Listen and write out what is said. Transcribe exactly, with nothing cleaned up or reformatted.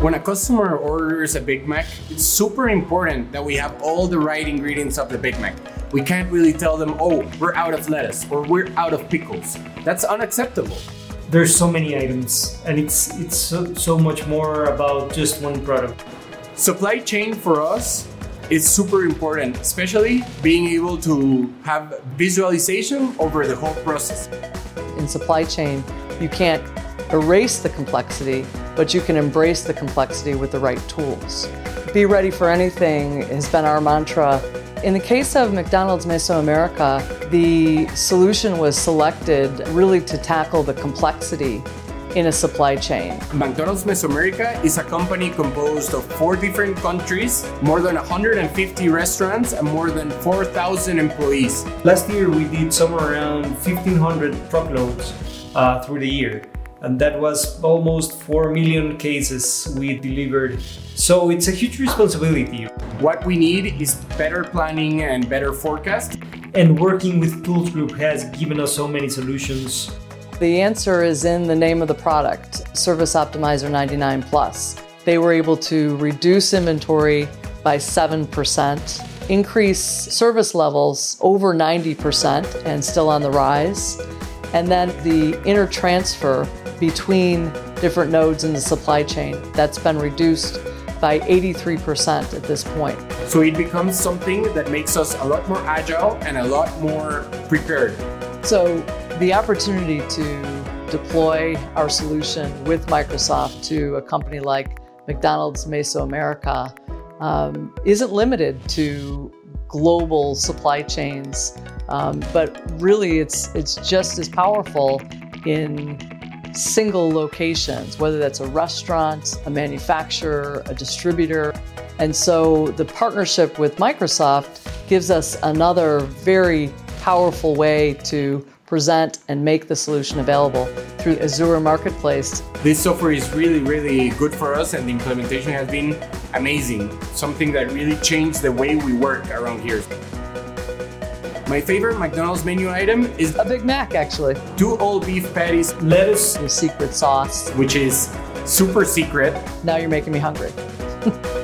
When a customer orders a Big Mac, it's super important that we have all the right ingredients of the Big Mac. We can't really tell them, oh, we're out of lettuce or we're out of pickles. That's unacceptable. There's so many items, and it's it's so, so much more about just one product. Supply chain for us is super important, especially being able to have visualization over the whole process. In supply chain, you can't erase the complexity, but you can embrace the complexity with the right tools. Be ready for anything has been our mantra. In the case of McDonald's Mesoamerica, the solution was selected really to tackle the complexity in a supply chain. McDonald's Mesoamerica is a company composed of four different countries, more than one hundred fifty restaurants, and more than four thousand employees. Last year we did somewhere around fifteen hundred truckloads uh, through the year. And that was almost four million cases we delivered. So it's a huge responsibility. What we need is better planning and better forecast. And working with Tools Group has given us so many solutions. The answer is in the name of the product, Service Optimizer ninety-nine plus. They were able to reduce inventory by seven percent, increase service levels over ninety percent and still on the rise. And then the intertransfer between different nodes in the supply chain, that's been reduced by eighty-three percent at this point. So it becomes something that makes us a lot more agile and a lot more prepared. So the opportunity to deploy our solution with Microsoft to a company like McDonald's Mesoamerica um, isn't limited to global supply chains, um, but really it's it's just as powerful in single locations, whether that's a restaurant, a manufacturer, a distributor. And so the partnership with Microsoft gives us another very powerful way to present and make the solution available through Azure Marketplace. This software is really, really good for us, and the implementation has been amazing. Something that really changed the way we work around here. My favorite McDonald's menu item is a Big Mac, actually. Two all-beef patties, lettuce, your secret sauce, which is super secret. Now you're making me hungry.